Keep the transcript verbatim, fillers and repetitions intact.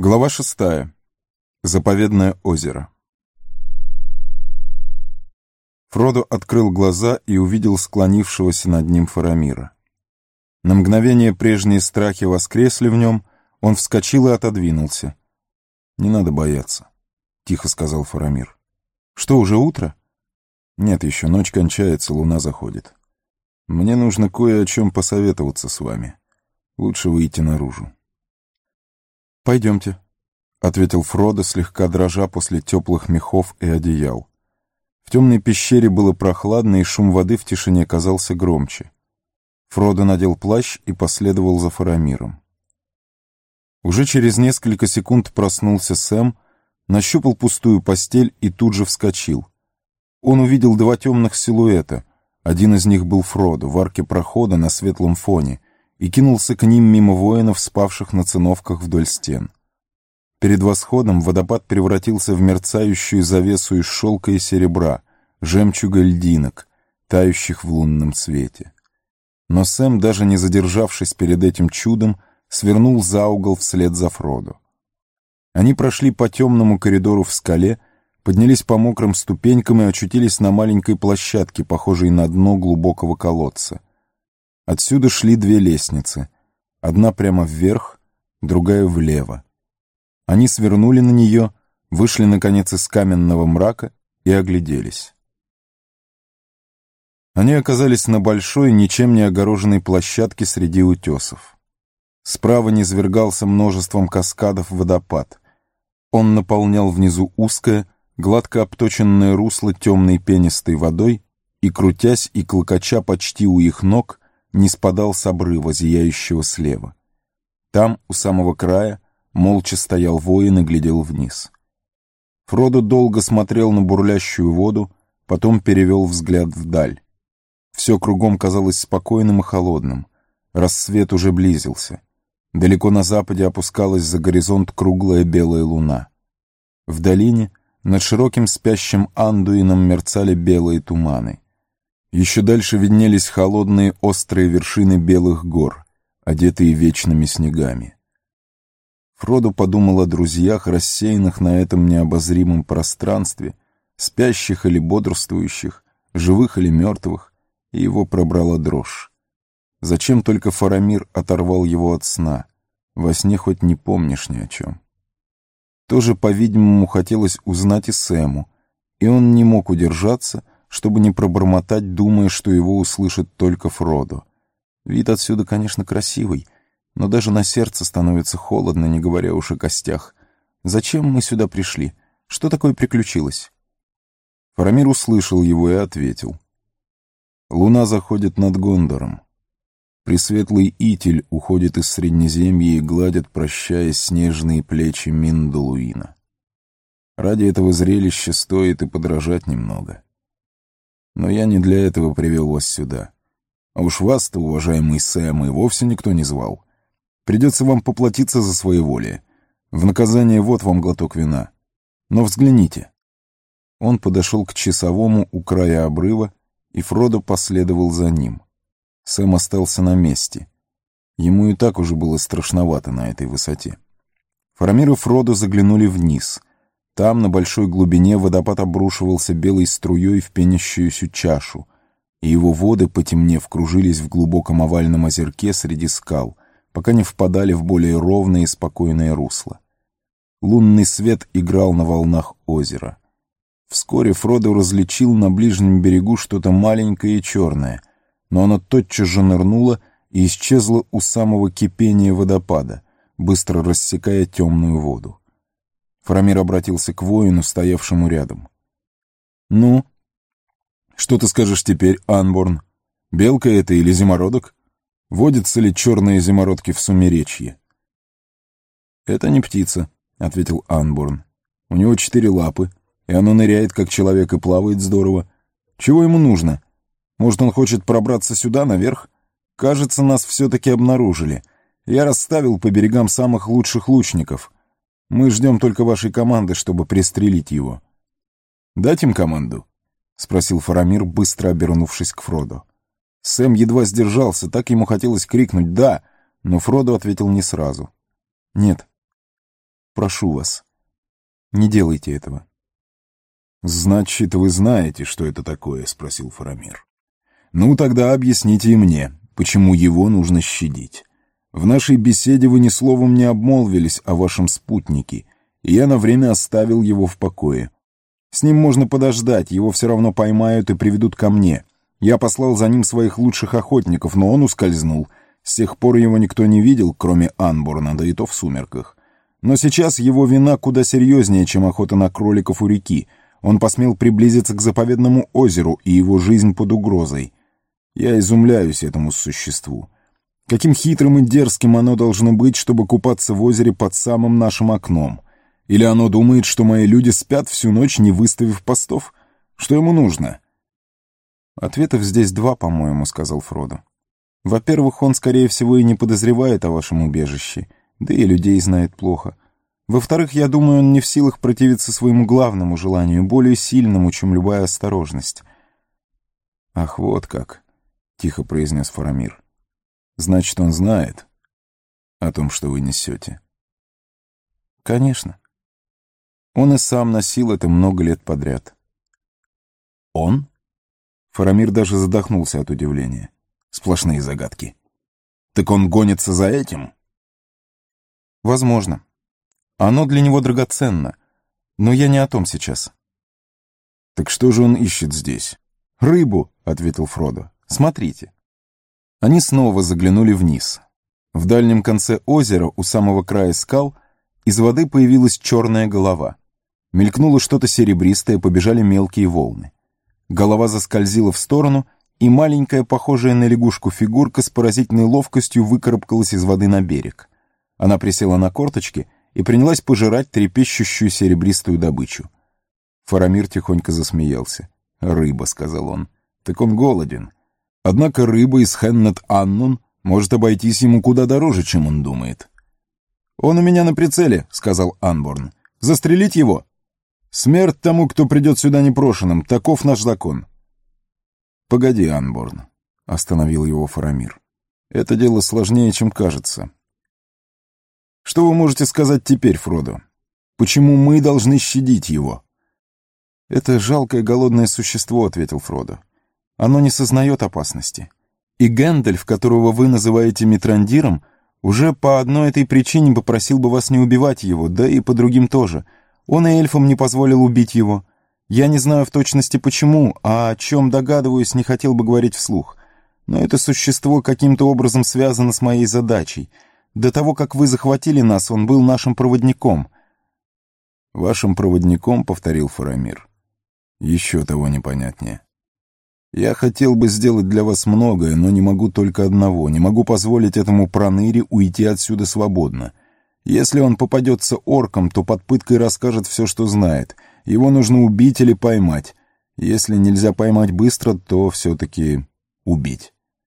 Глава шестая. Заповедное озеро. Фродо открыл глаза и увидел склонившегося над ним Фарамира. На мгновение прежние страхи воскресли в нем, он вскочил и отодвинулся. «Не надо бояться», — тихо сказал Фарамир. «Что, уже утро?» «Нет, еще ночь кончается, луна заходит. Мне нужно кое о чем посоветоваться с вами. Лучше выйти наружу». «Пойдемте», — ответил Фродо, слегка дрожа после теплых мехов и одеял. В темной пещере было прохладно, и шум воды в тишине казался громче. Фродо надел плащ и последовал за Фарамиром. Уже через несколько секунд проснулся Сэм, нащупал пустую постель и тут же вскочил. Он увидел два темных силуэта. Один из них был Фродо в арке прохода на светлом фоне, и кинулся к ним мимо воинов, спавших на циновках вдоль стен. Перед восходом водопад превратился в мерцающую завесу из шелка и серебра, жемчуга льдинок, тающих в лунном свете. Но Сэм, даже не задержавшись перед этим чудом, свернул за угол вслед за Фродо. Они прошли по темному коридору в скале, поднялись по мокрым ступенькам и очутились на маленькой площадке, похожей на дно глубокого колодца. Отсюда шли две лестницы, одна прямо вверх, другая влево. Они свернули на нее, вышли, наконец, из каменного мрака и огляделись. Они оказались на большой, ничем не огороженной площадке среди утесов. Справа низвергался множеством каскадов водопад. Он наполнял внизу узкое, гладко обточенное русло темной пенистой водой и, крутясь и клокоча почти у их ног, не спадал с обрыва, зияющего слева. Там, у самого края, молча стоял воин и глядел вниз. Фродо долго смотрел на бурлящую воду, потом перевел взгляд вдаль. Все кругом казалось спокойным и холодным. Рассвет уже близился. Далеко на западе опускалась за горизонт круглая белая луна. В долине над широким спящим Андуином мерцали белые туманы. Еще дальше виднелись холодные острые вершины белых гор, одетые вечными снегами. Фродо подумал о друзьях, рассеянных на этом необозримом пространстве, спящих или бодрствующих, живых или мертвых, и его пробрала дрожь. Зачем только Фарамир оторвал его от сна? Во сне хоть не помнишь ни о чем. Тоже, по-видимому, хотелось узнать и Сэму, и он не мог удержаться, чтобы не пробормотать, думая, что его услышит только Фродо. Вид отсюда, конечно, красивый, но даже на сердце становится холодно, не говоря уж о костях. Зачем мы сюда пришли? Что такое приключилось? Фарамир услышал его и ответил. Луна заходит над Гондором. Пресветлый Итель уходит из Среднеземья и гладит, прощаясь, снежные плечи Миндалуина. Ради этого зрелища стоит и подражать немного. Но я не для этого привел вас сюда. А уж вас-то, уважаемый Сэм, и вовсе никто не звал. Придется вам поплатиться за своеволие. В наказание вот вам глоток вина. Но взгляните. Он подошел к часовому у края обрыва, и Фродо последовал за ним. Сэм остался на месте. Ему и так уже было страшновато на этой высоте. Фарамир и Фродо заглянули вниз. Там, на большой глубине, водопад обрушивался белой струей в пенящуюся чашу, и его воды, потемнев, кружились в глубоком овальном озерке среди скал, пока не впадали в более ровное и спокойное русло. Лунный свет играл на волнах озера. Вскоре Фродо различил на ближнем берегу что-то маленькое и черное, но оно тотчас же нырнуло и исчезло у самого кипения водопада, быстро рассекая темную воду. Фарамир обратился к воину, стоявшему рядом. «Ну, что ты скажешь теперь, Анборн? Белка это или зимородок? Водятся ли черные зимородки в Сумеречье?» «Это не птица», — ответил Анборн. «У него четыре лапы, и оно ныряет, как человек, и плавает здорово. Чего ему нужно? Может, он хочет пробраться сюда, наверх? Кажется, нас все-таки обнаружили. Я расставил по берегам самых лучших лучников. Мы ждем только вашей команды, чтобы пристрелить его». «Дать им команду?» — спросил Фарамир, быстро обернувшись к Фродо. Сэм едва сдержался, так ему хотелось крикнуть «да», но Фродо ответил не сразу. «Нет». Прошу вас, не делайте этого». «Значит, вы знаете, что это такое?» — спросил Фарамир. «Ну, тогда объясните и мне, почему его нужно щадить. В нашей беседе вы ни словом не обмолвились о вашем спутнике, и я на время оставил его в покое. С ним можно подождать, его все равно поймают и приведут ко мне. Я послал за ним своих лучших охотников, но он ускользнул. С тех пор его никто не видел, кроме Анборна, да и то в сумерках. Но сейчас его вина куда серьезнее, чем охота на кроликов у реки. Он посмел приблизиться к заповедному озеру, и его жизнь под угрозой. Я изумляюсь этому существу. Каким хитрым и дерзким оно должно быть, чтобы купаться в озере под самым нашим окном? Или оно думает, что мои люди спят всю ночь, не выставив постов? Что ему нужно?» «Ответов здесь два, по-моему», — сказал Фродо. «Во-первых, он, скорее всего, и не подозревает о вашем убежище, да и людей знает плохо. Во-вторых, я думаю, он не в силах противиться своему главному желанию, более сильному, чем любая осторожность». «Ах, вот как», — тихо произнес Фарамир. «Значит, он знает о том, что вы несете?» «Конечно. Он и сам носил это много лет подряд». «Он?» Фарамир даже задохнулся от удивления. Сплошные загадки. «Так он гонится за этим?» «Возможно. Оно для него драгоценно. Но я не о том сейчас». «Так что же он ищет здесь?» «Рыбу», — ответил Фродо. «Смотрите». Они снова заглянули вниз. В дальнем конце озера, у самого края скал, из воды появилась черная голова. Мелькнуло что-то серебристое, побежали мелкие волны. Голова заскользила в сторону, и маленькая, похожая на лягушку фигурка с поразительной ловкостью выкарабкалась из воды на берег. Она присела на корточки и принялась пожирать трепещущую серебристую добычу. Фарамир тихонько засмеялся. «Рыба», — сказал он. «Так он голоден. Однако рыба из Хеннет-Аннун может обойтись ему куда дороже, чем он думает». «Он у меня на прицеле», — сказал Анборн. «Застрелить его? Смерть тому, кто придет сюда непрошенным. Таков наш закон». «Погоди, Анборн», — остановил его Фарамир. «Это дело сложнее, чем кажется. Что вы можете сказать теперь, Фродо? Почему мы должны щадить его?» «Это жалкое голодное существо», — ответил Фродо. «Оно не сознает опасности. И Гэндальф, которого вы называете Митрандиром, уже по одной этой причине попросил бы вас не убивать его, да и по другим тоже. Он и эльфам не позволил убить его. Я не знаю в точности почему, а о чем догадываюсь, не хотел бы говорить вслух. Но это существо каким-то образом связано с моей задачей. До того, как вы захватили нас, он был нашим проводником». «Вашим проводником», — повторил Фарамир. «Еще того непонятнее. Я хотел бы сделать для вас многое, но не могу только одного. Не могу позволить этому проныре уйти отсюда свободно. Если он попадется оркам, то под пыткой расскажет все, что знает. Его нужно убить или поймать. Если нельзя поймать быстро, то все-таки убить».